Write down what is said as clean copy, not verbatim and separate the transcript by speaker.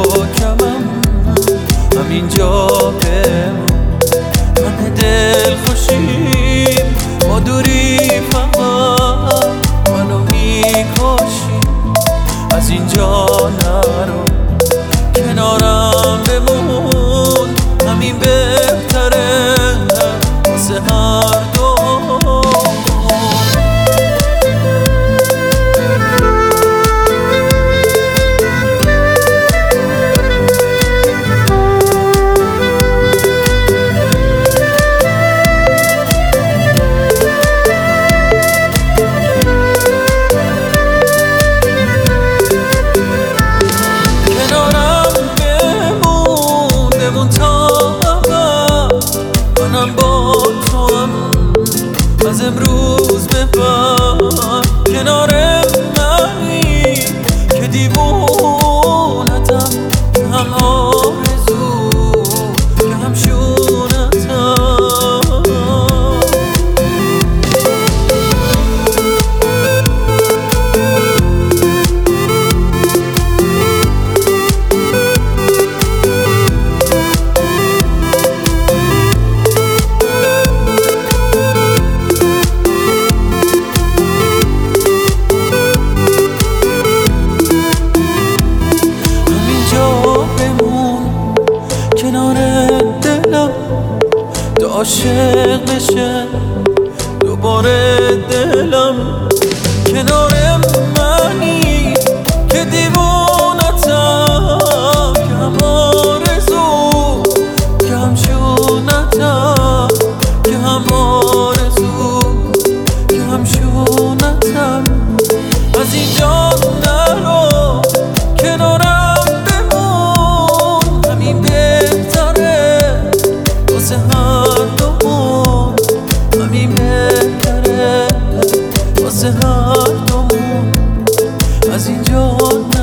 Speaker 1: کمم همینجا بمون. همه دل خوشیم ما دوری فقط منو میکشی. از اینجا نرو کنارم بمون، همین بهتره واسه هر دو. منم با تو هم از امروز به بعد کنار منی که دیوونتم، که هم آرزو که هم شونتم. کنار دلم تو عاشق بشه دوباره دلم، کنار منی که دیوونتم، که هم آرزو که هم شونتم، که هم آرزو که هم شونتم. از اینجا نرو کنارم بمون، همین بهتره واسه هر دومون، همین بهتره واسه هر دومون. از اینجا